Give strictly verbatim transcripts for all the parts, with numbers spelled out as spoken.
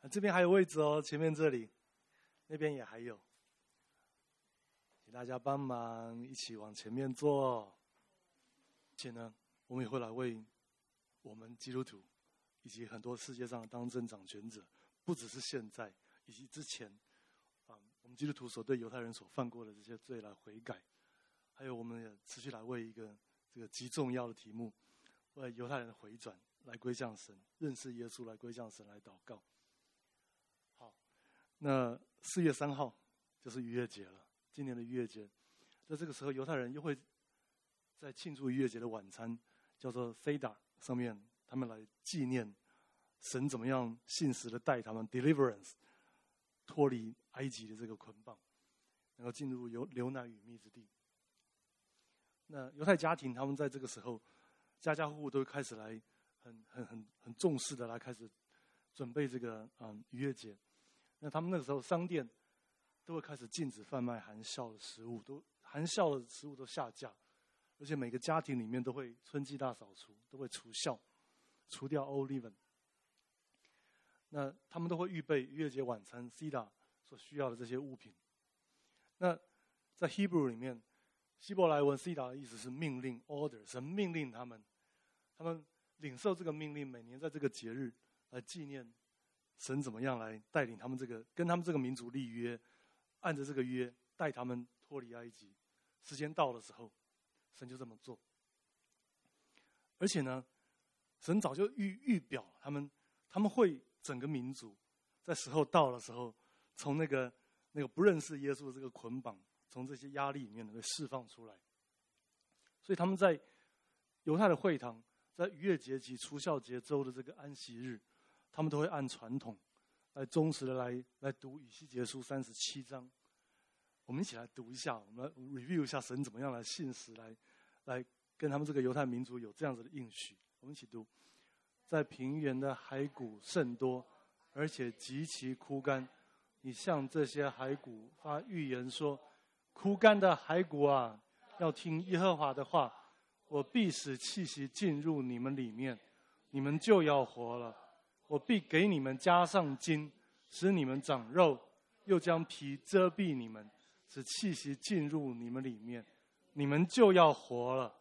这边还有位置哦，前面这里，那边也还有，请大家帮忙一起往前面坐。而且呢，我们也会来为我们基督徒以及很多世界上的当政掌权者，不只是现在，以及之前，啊，我们基督徒所对犹太人所犯过的这些罪来悔改，还有我们也持续来为一个这个极重要的题目，为犹太人的回转来归向神，认识耶稣来归向神来祷告。好，那四月三号就是逾越节了，今年的逾越节，在这个时候，犹太人又会在庆祝逾越节的晚餐，叫做 Seder 上面，他们来纪念神怎么样信实的带他们 deliverance 脱离埃及的这个捆绑，能够进入有流奶与蜜之地。那犹太家庭他们在这个时候，家家户户都开始来很很很很重视的来开始准备这个嗯逾越节。那他们那个时候商店都会开始禁止贩卖含酵的食物，都含酵的食物都下架，而且每个家庭里面都会春季大扫除，都会除酵，除掉 old leaven。那他们都会预备逾越节晚餐 Seder 所需要的这些物品。那在 Hebrew 里面，希伯来文 Seder 的意思是命令 order， 神命令他们，他们领受这个命令，每年在这个节日来纪念神怎么样来带领他们这个跟他们这个民族立约，按着这个约带他们脱离埃及。时间到的时候，神就这么做。而且呢，神早就预预表他们，他们会整个民族在时候到的时候，从那个那个不认识耶稣的这个捆绑，从这些压力里面能够释放出来。所以他们在犹太的会堂，在逾越节及除酵节周的这个安息日，他们都会按传统来忠实的来来读以西结书三十七章。我们一起来读一下，我们来 review 一下神怎么样来信实，来来跟他们这个犹太民族有这样子的应许。我们一起读：在平原的骸骨甚多，而且极其枯干。你向这些骸骨发预言说：枯干的骸骨啊，要听耶和华的话，我必使气息进入你们里面，你们就要活了。我必给你们加上筋，使你们长肉，又将皮遮蔽你们，使气息进入你们里面，你们就要活了。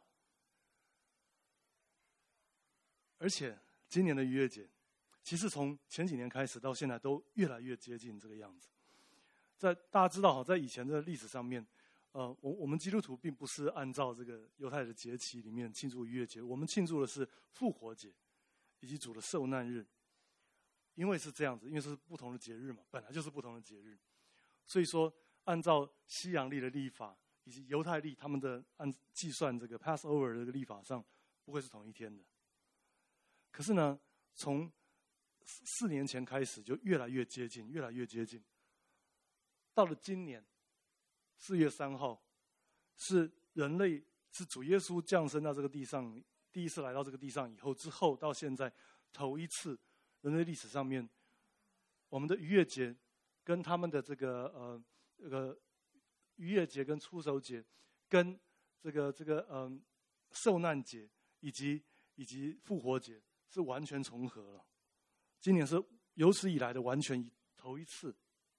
而且今年的逾越节，其实从前几年开始到现在都越来越接近这个样子。在大家知道，在以前的历史上面，呃，我我们基督徒并不是按照这个犹太的节期里面庆祝逾越节，我们庆祝的是复活节以及主的受难日。因为是这样子，因为是不同的节日嘛，本来就是不同的节日，所以说按照西洋历的历法以及犹太历他们的按计算这个 Passover 的这个历法上，不会是同一天的。可是呢，从四年前开始就越来越接近，越来越接近。到了今年四月三号，是人类是主耶稣降生到这个地上，第一次来到这个地上以后之后到现在头一次。人类历史上面，我们的逾越节跟他们的这个呃这个逾越节跟初守节，跟这个这个嗯、呃、受难节以及以及复活节是完全重合了。今年是有史以来的完全头一次，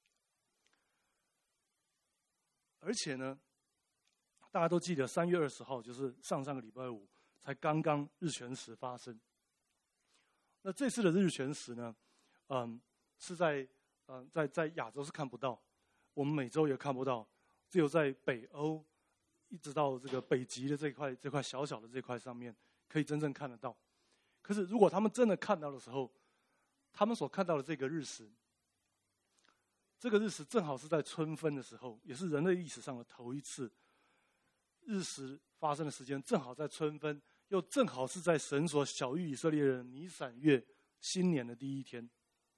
而且呢，大家都记得三月二十号就是上上个礼拜五才刚刚日全食发生。那这次的日全食呢，嗯，是在嗯在在亚洲是看不到，我们美洲也看不到，只有在北欧，一直到这个北极的这块这块小小的这块上面，可以真正看得到。可是如果他们真的看到的时候，他们所看到的这个日食，这个日食正好是在春分的时候，也是人类历史上的头一次，日食发生的时间正好在春分。又正好是在神所晓谕以色列人尼散月新年的第一天，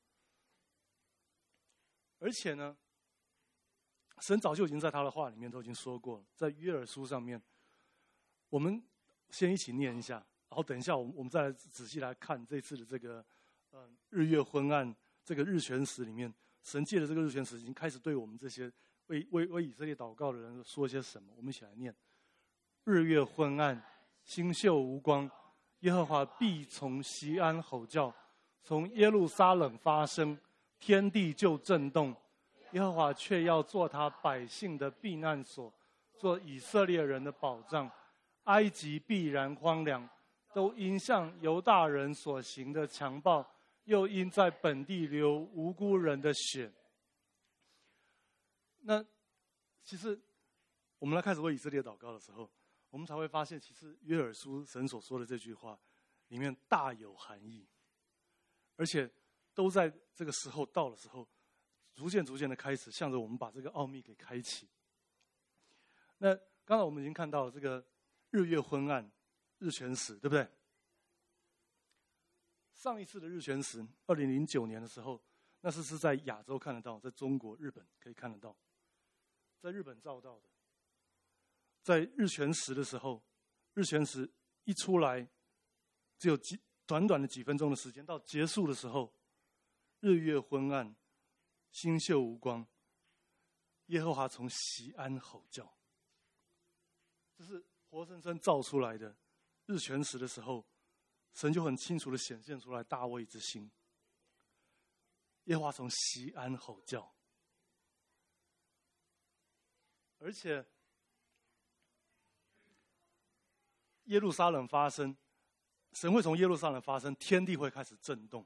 而且呢，神早就已经在他的话里面都已经说过了，在约珥书上面，我们先一起念一下，然后等一下我们我们再来仔细来看这次的这个呃日月昏暗这个日全食里面，神借的这个日全食已经开始对我们这些为为为以色列祷告的人说些什么，我们一起来念：日月昏暗，星宿无光，耶和华必从西安吼叫，从耶路撒冷发声， 天地就震动，耶和华却要做他百姓的避难所，做以色列人的保障。埃及必然荒凉，都因向犹大人所行的强暴，又因在本地流无辜人的血。那其实我们来开始为以色列祷告的时候，我们才会发现，其实约珥书神所说的这句话里面大有含义，而且都在这个时候到的时候，逐渐逐渐的开始向着我们把这个奥秘给开启。那刚才我们已经看到了这个日月昏暗、日全食，对不对？上一次的日全食，二零零九年的时候，那是是在亚洲看得到，在中国、日本可以看得到，在日本照到的。在日全食的时候，日全食一出来，只有几短短的几分钟的时间，到结束的时候，日月昏暗，星宿无光，耶和华从锡安吼叫。这是活生生造出来的。日全食的时候，神就很清楚的显现出来大卫之心。耶和华从锡安吼叫，而且耶路撒冷发生，神会从耶路撒冷发生，天地会开始震动。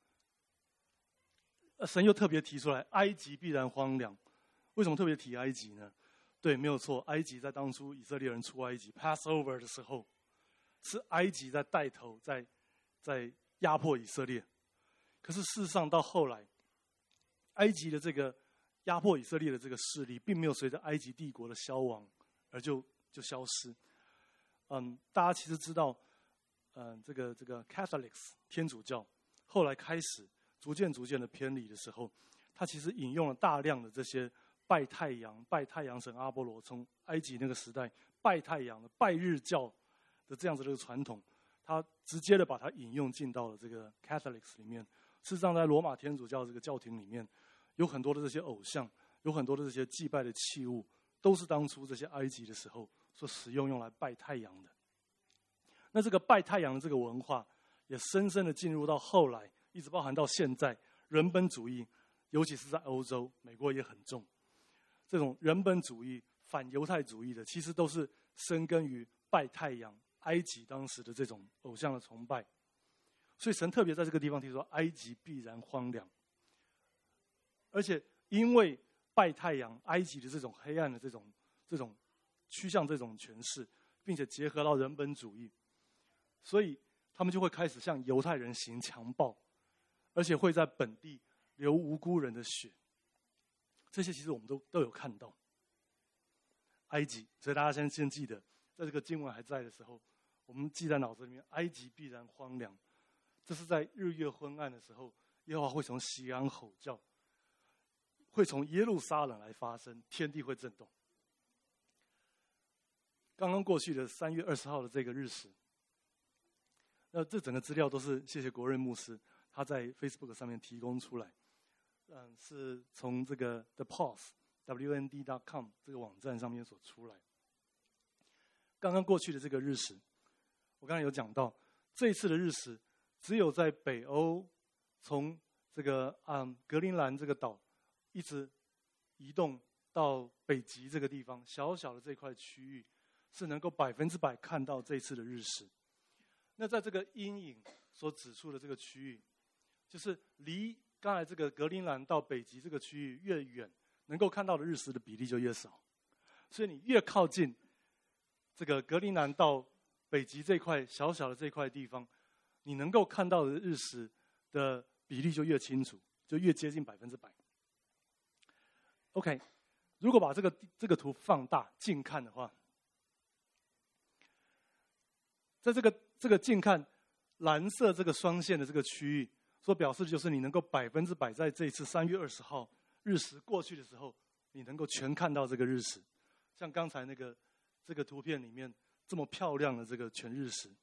神又特别提出来，埃及必然荒凉。为什么特别提埃及呢？对，没有错，埃及在当初以色列人出埃及 Passover 的时候，是埃及在带头在在压迫以色列。可是事实上到后来，埃及的这个压迫以色列的这个势力，并没有随着埃及帝国的消亡而就就消失。嗯，大家其实知道，嗯，这个这个 Catholics 天主教后来开始逐渐逐渐的偏离的时候，他其实引用了大量的这些拜太阳、拜太阳神阿波罗，从埃及那个时代拜太阳的拜日教的这样子的一个传统，他直接的把它引用进到了这个 Catholics 里面。事实上，在罗马天主教这个教廷里面，有很多的这些偶像，有很多的这些祭拜的器物，都是当初这些埃及的时候所使用用来拜太阳的。那这个拜太阳的这个文化，也深深的进入到后来，一直包含到现在，人本主义，尤其是在欧洲，美国也很重。这种人本主义、反犹太主义的，其实都是深根于拜太阳、埃及当时的这种偶像的崇拜。所以神特别在这个地方提出，埃及必然荒凉。而且因为拜太阳、埃及的这种黑暗的这种这种趋向这种诠释，并且结合到人本主义，所以他们就会开始向犹太人行强暴，而且会在本地流无辜人的血。这些其实我们都都有看到。埃及，所以大家先先记得，在这个经文还在的时候，我们记在脑子里面：埃及必然荒凉。这是在日月昏暗的时候，耶和华会从锡安吼叫，会从耶路撒冷来发生，天地会震动。刚刚过去的三月二十号的这个日食，那这整个资料都是谢谢国瑞牧师他在 Facebook 上面提供出来。嗯，是从这个 The Pulse W N D dot com 这个网站上面所出来。刚刚过去的这个日食，我刚才有讲到，这一次的日食只有在北欧，从这个嗯格陵兰这个岛一直移动到北极这个地方，小小的这块区域是能够百分之百看到这一次的日食。那在这个阴影所指出的这个区域，就是离刚才这个格陵兰到北极这个区域越远，能够看到的日食的比例就越少。所以你越靠近这个格陵兰到北极这块小小的这块地方，你能够看到的日食的比例就越清楚，就越接近百分之百。OK， 如果把这个这个图放大近看的话，在这个这个近看蓝色这个双线的这个区域，所表示的就是你能够百分之百在这一次三月二十号日食过去的时候，你能够全看到这个日食，像刚才那个这个图片里面这么漂亮的这个全日食。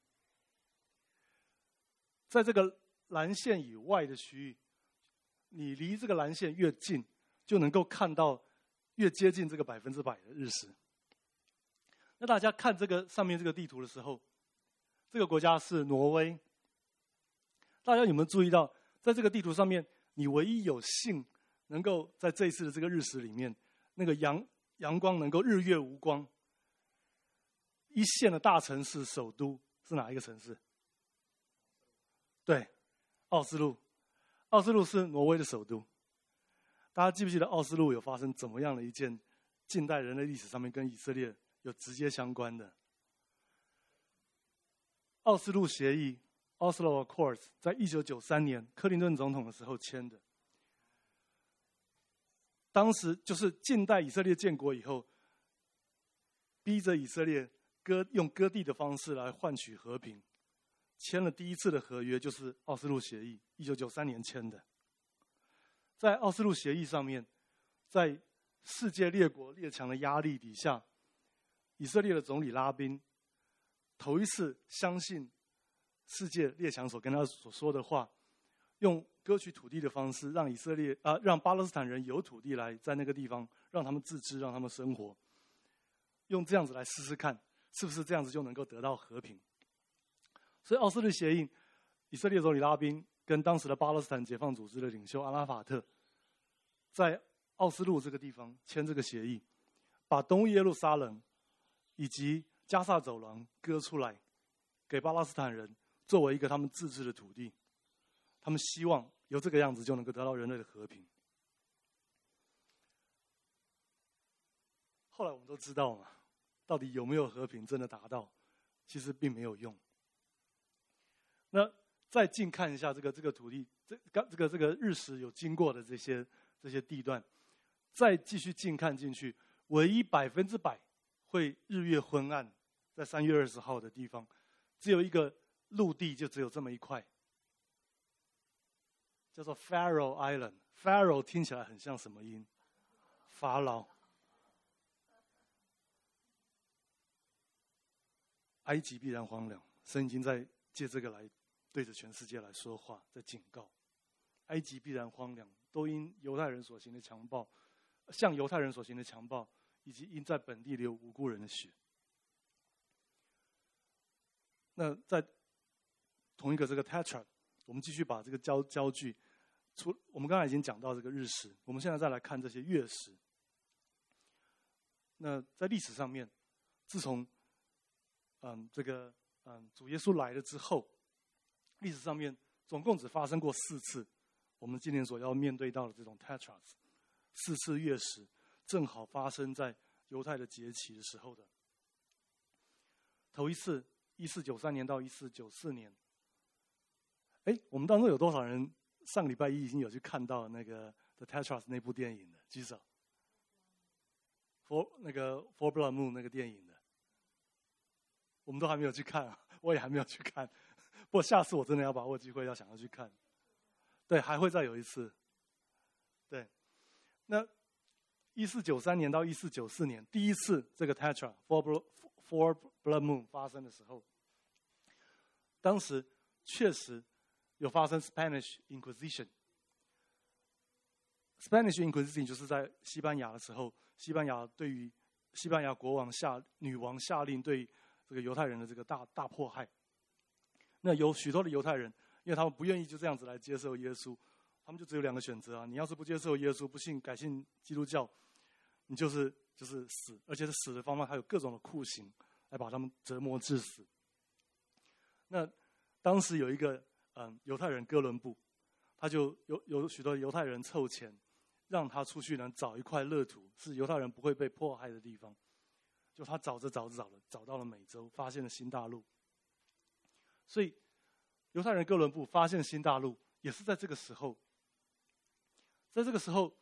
在这个蓝线以外的区域，你离这个蓝线越近，就能够看到越接近这个百分之百的日食。那大家看这个上面这个地图的时候，这个国家是挪威。大家有没有注意到，在这个地图上面， 你唯一有幸能够在这一次的这个日食里面，那个阳阳光能够日月无光，一线的大城市首都是哪一个城市？对，奥斯陆。奥斯陆是挪威的首都。大家记不记得奥斯陆有发生怎么样的一件近代人类历史上面跟以色列有直接相关的？奥斯陆协议 （Oslo Accords） 在一九九三年克林顿总统的时候签的。当时就是近代以色列建国以后，逼着以色列割用割地的方式来换取和平，签了第一次的合约，就是奥斯陆协议，一九九三年签的。在奥斯陆协议上面，在世界列国列强的压力底下，以色列的总理拉宾头一次相信世界列强所跟他所说的话，用割取土地的方式，让以色列啊、呃，让巴勒斯坦人有土地来在那个地方，让他们自治，让他们生活，用这样子来试试看，是不是这样子就能够得到和平。所以奥斯陆协议，以色列总理拉宾跟当时的巴勒斯坦解放组织的领袖阿拉法特，在奥斯陆这个地方签这个协议，把东耶路撒冷以及加萨走廊割出来，给巴勒斯坦人作为一个他们自治的土地。他们希望由这个样子就能够得到人类的和平。后来我们都知道嘛，到底有没有和平真的达到，其实并没有用。那再近看一下这个这个土地，这这个这个日食有经过的这些这些地段，再继续近看进去，唯一百分之百会日月昏暗，在三月二十号的地方，只有一个陆地，就只有这么一块，叫做 Faroe Island。Faroe 听起来很像什么音？法老。埃及必然荒凉，神已经在借这个来对着全世界来说话，在警告。埃及必然荒凉，都因犹太人所行的强暴，向犹太人所行的强暴，以及因在本地流无辜人的血。那在同一个这个 Tetra， 我们继续把这个焦焦距，出我们刚才已经讲到这个日食，我们现在再来看这些月食。那在历史上面，自从嗯这个嗯主耶稣来了之后，历史上面总共只发生过四次，我们今年所要面对到的这种 Tetras， 四次月食，正好发生在犹太的节期的时候的。头一次一四九三年到一四九四年。哎，我们当中有多少人上个礼拜一已经有去看到那个 The Tetras 那部电影的？举手。For 那个 For Blood Moon 那个电影的，我们都还没有去看啊，我也还没有去看。不过下次我真的要把握机会，要想要去看。对，还会再有一次。对，那一四九三年到一四九四年，第一次这个 Tetra For Blood For Blood Moon 发生的时候，当时确实有发生 Spanish Inquisition。Spanish Inquisition 就是在西班牙的时候，西班牙对于西班牙国王下女王下令对这个犹太人的这个大大迫害。那有许多的犹太人，因为他们不愿意就这样子来接受耶稣，他们就只有两个选择啊，你要是不接受耶稣，不信改信基督教，你就是就是死，而且是死的方法还有各种的酷刑来把他们折磨致死。那当时有一个嗯犹太人哥伦布，他就有有许多犹太人凑钱，让他出去能找一块乐土，是犹太人不会被迫害的地方。就他找着找着找着找到了美洲，发现了新大陆。所以犹太人哥伦布发现新大陆也是在这个时候。在这个时候，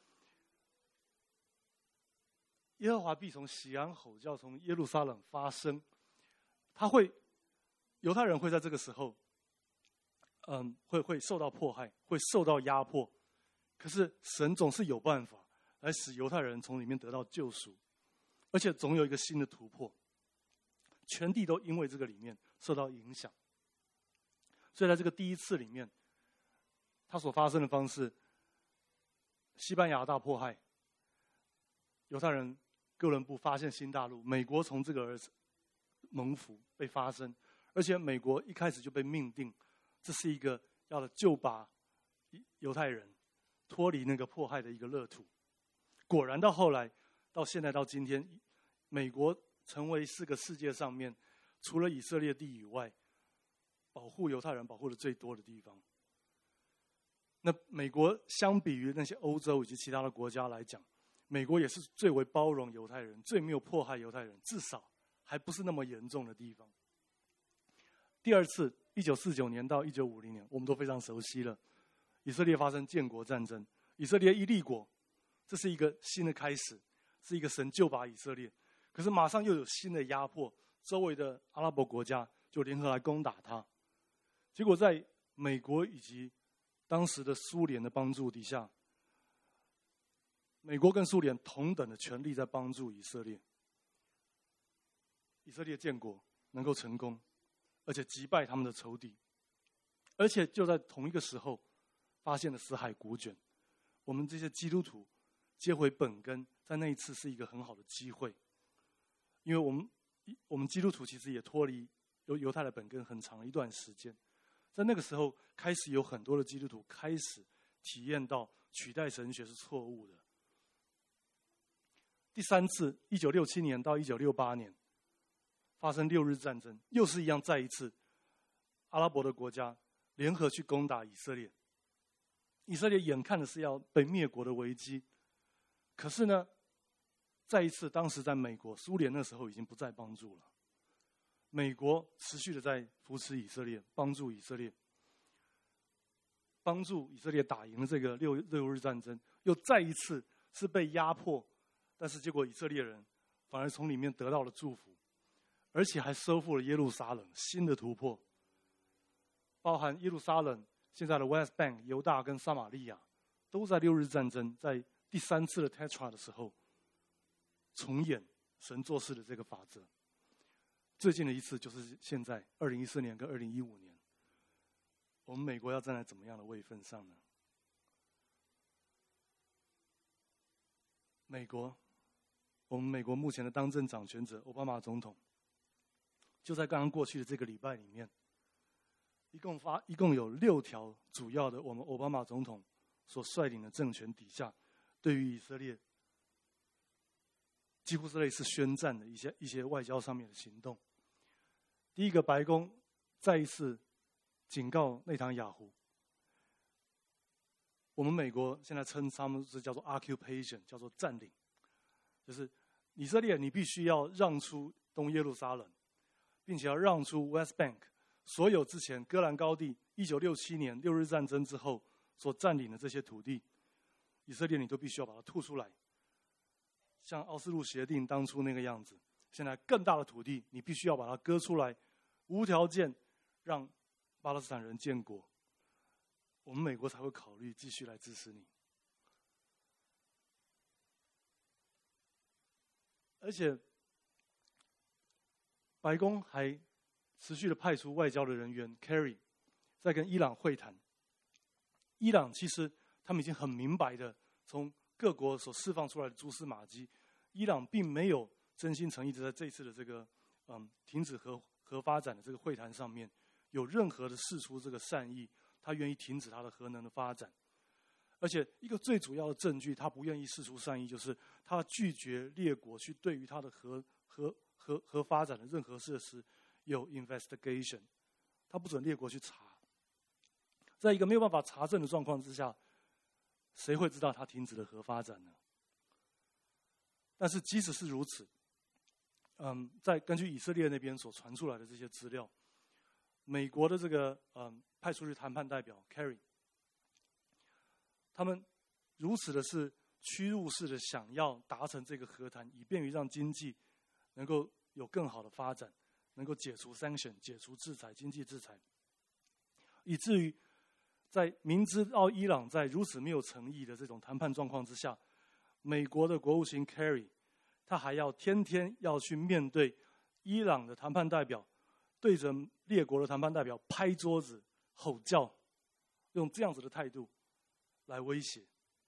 耶和华必从喜安吼叫，从耶路撒冷发声。他会犹太人会在这个时候嗯，会会受到迫害，会受到压迫。可是神总是有办法来使犹太人从里面得到救赎，而且总有一个新的突破。全地都因为这个里面受到影响。所以在这个第一次里面，它所发生的方式，西班牙大迫害，犹太人哥伦布发现新大陆，美国从这个而蒙福被发生，而且美国一开始就被命定，这是一个要救拔犹太人， 脱离那个迫害的一个乐土。果然到后来，到现在到今天，美国成为是个世界上面除了以色列地以外，保护犹太人保护的最多的地方。那美国相比于那些欧洲以及其他的国家来讲，美国也是最为包容犹太人、最没有迫害犹太人，至少还不是那么严重的地方。第二次，一九四九年到一九五零年，我们都非常熟悉了。以色列发生建国战争，以色列一立国，这是一个新的开始，是一个神救拔以色列。可是马上又有新的压迫，周围的阿拉伯国家就联合来攻打他。结果在美国以及当时的苏联的帮助底下，美国跟苏联同等的权力在帮助以色列。以色列建国能够成功，而且击败他们的仇敌，而且就在同一个时候，发现了死海古卷。我们这些基督徒接回本根，在那一次是一个很好的机会，因为我们我们基督徒其实也脱离犹犹太的本根很长一段时间，在那个时候开始有很多的基督徒开始体验到取代神学是错误的。第三次，一九六七年到一九六八年，发生六日战争，又是一样，再一次，阿拉伯的国家联合去攻打以色列。以色列眼看的是要被灭国的危机，可是呢，再一次，当时在美国、苏联那时候已经不再帮助了。美国持续的在扶持以色列，帮助以色列，帮助以色列打赢了这个六六日战争，又再一次是被压迫，但是结果以色列人反而从里面得到了祝福，而且还收复了耶路撒冷，新的突破，包含耶路撒冷、现在的 West Bank、犹大跟撒玛利亚，都在六日战争在第三次的 Tetra 的时候重演神做事的这个法则。最近的一次就是现在二零一四年跟二零一五年，我们美国要站在怎么样的位分上呢？美国，我们美国目前的当政掌权者奥巴马总统，就在刚刚过去的这个礼拜里面，一共发一共有六条主要的我们奥巴马总统所率领的政权底下，对于以色列几乎是类似宣战的一些一些外交上面的行动。第一个，白宫再一次警告内塔尼亚胡，我们美国现在称他们是叫做 occupation， 叫做占领，就是以色列你必须要让出东耶路撒冷，并且要让出 West Bank， 所有之前戈兰高地一九六七年六日战争之后所占领的这些土地，以色列你都必须要把它吐出来，像奥斯陆协定当初那个样子。现在更大的土地你必须要把它割出来，无条件让巴勒斯坦人建国，我们美国才会考虑继续来支持你。而且白宫还持续的派出外交的人员 Kerry 在跟伊朗会谈。伊朗其实他们已经很明白的从各国所释放出来的蛛丝马迹，伊朗并没有真心诚意的在这一次的这个嗯停止核核发展的这个会谈上面有任何的释出这个善意，他愿意停止他的核能的发展。而且一个最主要的证据，他不愿意释出善意，就是他拒绝列国去对于他的核核核核发展的任何设施有 investigation， 他不准列国去查。在一个没有办法查证的状况之下，谁会知道他停止了核发展呢？但是即使是如此，嗯，在根据以色列那边所传出来的这些资料，美国的这个嗯派出去谈判代表 Kerry， 他们如此的是屈辱式的想要达成这个和谈，以便于让经济能够有更好的发展，能够解除 sanction， 解除制裁，经济制裁，以至于在明知道伊朗在如此没有诚意的这种谈判状况之下，美国的国务卿 Kerry， 他还要天天要去面对伊朗的谈判代表，对着列国的谈判代表拍桌子吼叫，用这样子的态度来威胁。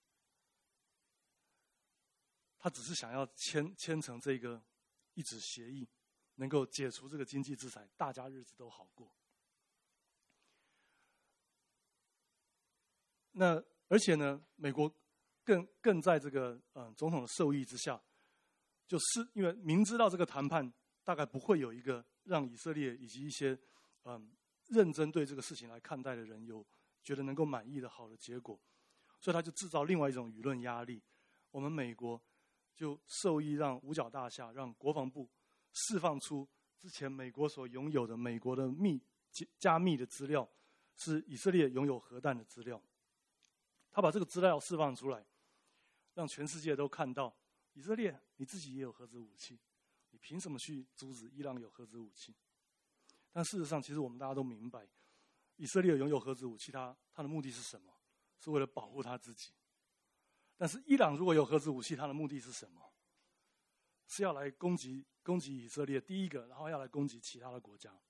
他只是想要签签成这个一纸协议，能够解除这个经济制裁，大家日子都好过。那而且呢，美国更更在这个呃总统的授意之下，就是因为明知道这个谈判大概不会有一个让以色列以及一些嗯、呃、认真对这个事情来看待的人有觉得能够满意的好的结果，所以他就制造另外一种舆论压力。我们美国就授意让五角大厦，让国防部释放出之前美国所拥有的美国的密加密的资料，是以色列拥有核弹的资料。他把这个资料释放出来，让全世界都看到，以色列你自己也有核子武器，你凭什么去阻止伊朗有核子武器？但事实上，其实我们大家都明白，以色列拥有核子武器，它它的目的是什么？是为了保护他自己。但是伊朗如果有核子武器，它的目的是什么？是要来攻击攻击以色列，第一个，然后要来攻击其他的国家。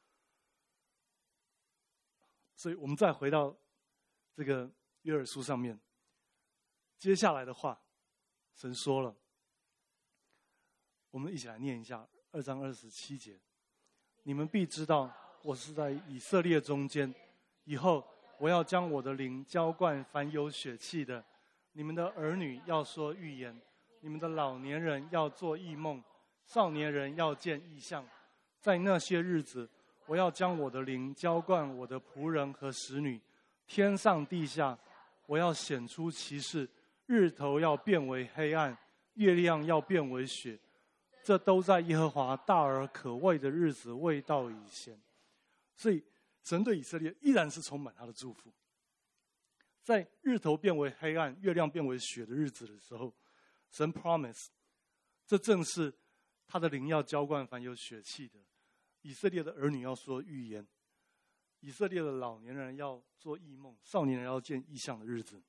所以我们再回到这个约珥书上面，接下来的话，神说了，我们一起来念一下二章二十七节：你们必知道，我是在以色列中间，以后我要将我的灵浇灌凡有血气的，你们的儿女要说预言，你们的老年人要做异梦，少年人要见异象。在那些日子，我要将我的灵浇灌我的仆人和使女，天上地下，我要显出奇事，日头要变为黑暗，月亮要变为血，这都在耶和华大而可畏的日子未到以前。所以神对以色列依然是充满他的祝福。在日头变为黑暗，月亮变为血的日子的时候，神 promise， 这正是他的灵要浇灌凡有血气的，以色列的儿女要说预言，以色列的老年人要做异梦，少年人要见异象的日子。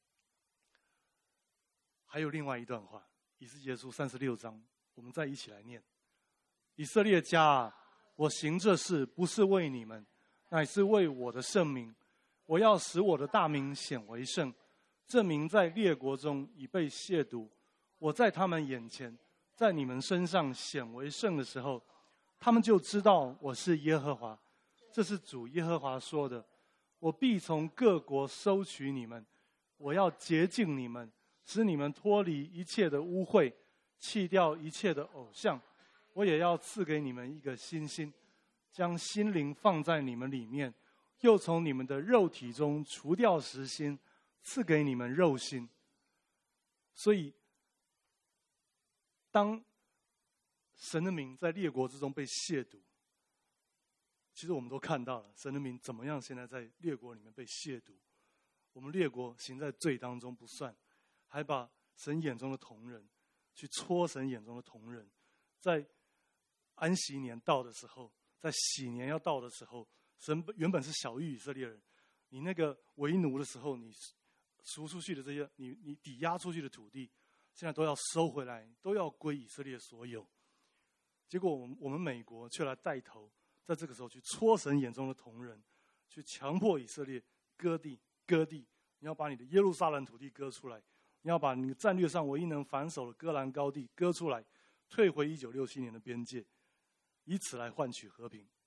还有另外一段话，以西结书三十六章，我们再一起来念：以色列家啊，我行这事不是为你们，乃是为我的圣名。我要使我的大名显为圣，这名在列国中已被亵渎。我在他们眼前，在你们身上显为圣的时候，他们就知道我是耶和华。这是主耶和华说的。我必从各国收取你们，我要洁净你们，使你们脱离一切的污秽，弃掉一切的偶像。我也要赐给你们一个新心，将心灵放在你们里面，又从你们的肉体中除掉实心，赐给你们肉心。所以当神的名在列国之中被亵渎，其实我们都看到了神的名怎么样现在在列国里面被亵渎。我们列国行在罪当中不算，还把神眼中的瞳人去戳神眼中的瞳人。在安息年到的时候，在喜年要到的时候，神原本是小于以色列人，你那个为奴的时候，你赎出去的这些，你你抵押出去的土地，现在都要收回来，都要归以色列所有。结果我们我们美国却来带头，在这个时候去戳神眼中的瞳人，去强迫以色列割地割地，你要把你的耶路撒冷土地割出来，你要把你战略上唯一能反手的戈兰高地割出来，退回一九六七年的边界，以此来换取和平。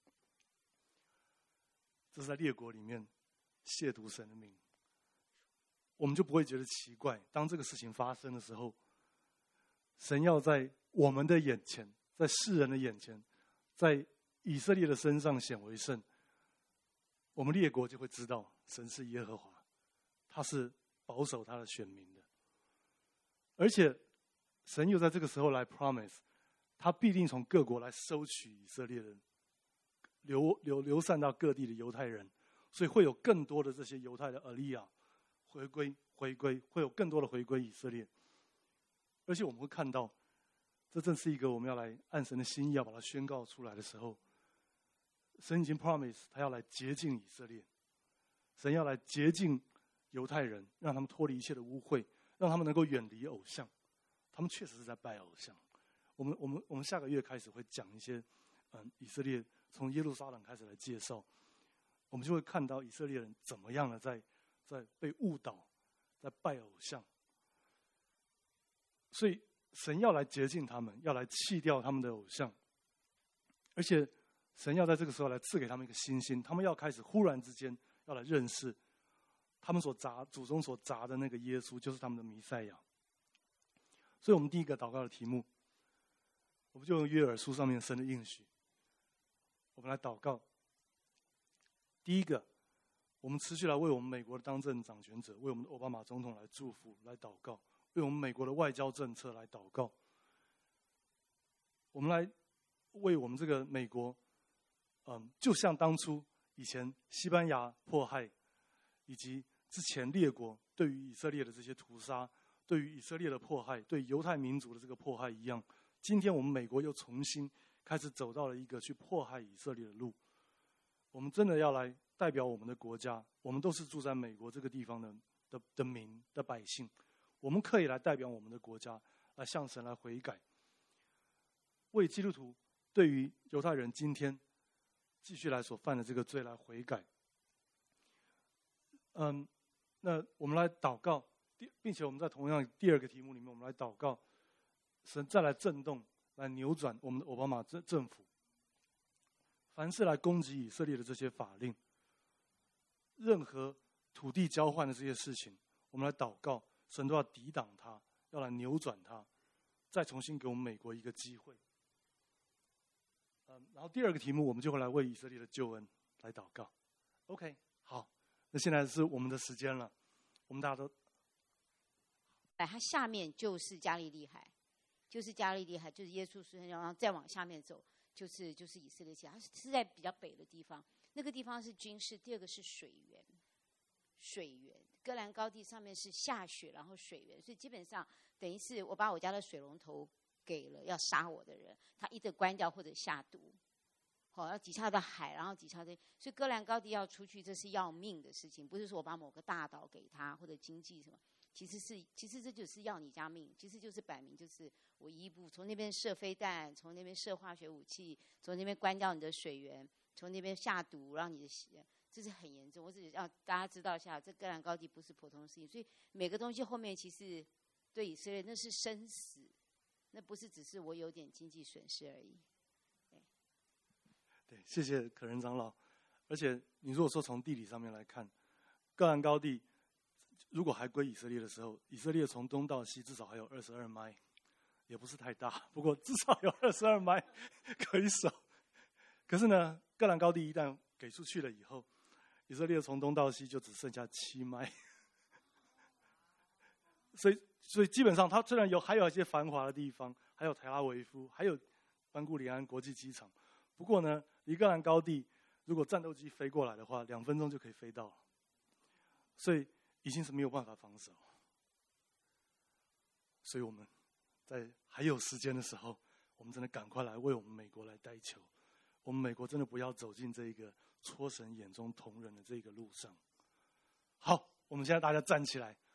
这是在列国里面亵渎神的名，我们就不会觉得奇怪。当这个事情发生的时候，神要在我们的眼前，在世人的眼前，在以色列的身上显为圣，我们列国就会知道神是耶和华，他是保守他的选民的。而且神又在这个时候来 promise， 他必定从各国来收取以色列人，流流流散到各地的犹太人，所以会有更多的这些犹太的以利亚回归回归，会有更多的回归以色列。而且我们会看到，这正是一个我们要来按神的心意要把它宣告出来的时候，神已经 promise 他要来洁净以色列，神要来洁净犹太人，让他们脱离一切的污秽，让他们能够远离偶像。他们确实是在拜偶像。我们我们我们下个月开始会讲一些，嗯，以色列从耶路撒冷开始来介绍，我们就会看到以色列人怎么样的在在被误导，在拜偶像。所以神要来洁净他们，要来弃掉他们的偶像，而且神要在这个时候来赐给他们一个新心，他们要开始忽然之间要来认识他们所砸祖宗所砸的那个耶稣，就是他们的弥赛亚。所以，我们第一个祷告的题目，我们就用约珥书上面神的应许，我们来祷告。第一个，我们持续来为我们美国的当政掌权者，为我们的奥巴马总统来祝福、来祷告，为我们美国的外交政策来祷告。我们来为我们这个美国，嗯，就像当初以前西班牙迫害，以及之前列国对于以色列的这些屠杀，对于以色列的迫害，对犹太民族的这个迫害一样，今天我们美国又重新开始走到了一个去迫害以色列的路。我们真的要来代表我们的国家，我们都是住在美国这个地方的的的民的百姓，我们可以来代表我们的国家，来向神来悔改，为基督徒对于犹太人今天继续来所犯的这个罪来悔改。嗯，那我们来祷告，并且我们在同样第二个题目里面，我们来祷告，神再来震动，来扭转我们的奥巴马政政府。凡是来攻击以色列的这些法令，任何土地交换的这些事情，我们来祷告，神都要抵挡它，要来扭转它，再重新给我们美国一个机会。嗯，然后第二个题目，我们就会来为以色列的救恩来祷告。OK， 好，那现在是我们的时间了，我们大家都， 哎，它下面就是加利利海，就是加利利海，就是耶稣是，然后再往下面走。就是就是以色列境，它是在比较北的地方，那个地方是军事，第二个是水源，水源，戈兰高地上面是下雪，然后水源，所以基本上等于是我把我家的水龙头给了要杀我的人，他一直关掉或者下毒，好、哦，要抵下的海，然后抵下的，所以戈兰高地要出去，这是要命的事情，不是说我把某个大岛给他或者经济什么。其实是，其实这就是要你家命，其实就是摆明就是我一步从那边射飞弹，从那边射化学武器，从那边关掉你的水源，从那边下毒让你的血，这是很严重。我只是让大家知道一下，这戈兰高地不是普通的事情，所以每个东西后面其实对以色列那是生死，那不是只是我有点经济损失而已。对， 对，谢谢可人长老。而且你如果说从地理上面来看，戈兰高地如果还归以色列的时候，以色列从东到西至少还有二十二迈，也不是太大，不过至少有二十二迈可以守。可是呢，戈兰高地一旦给出去了以后，以色列从东到西就只剩下七迈。所以，所以基本上它虽然有还有一些繁华的地方，还有台拉维夫，还有班固里安国际机场，不过呢，离戈兰高地如果战斗机飞过来的话，两分钟就可以飞到了。所以已经是没有办法防守，所以我们在还有时间的时候，我们真的赶快来为我们美国来代求，我们美国真的不要走进这一个戳神眼中瞳人的这个路上。好，我们现在大家站起来，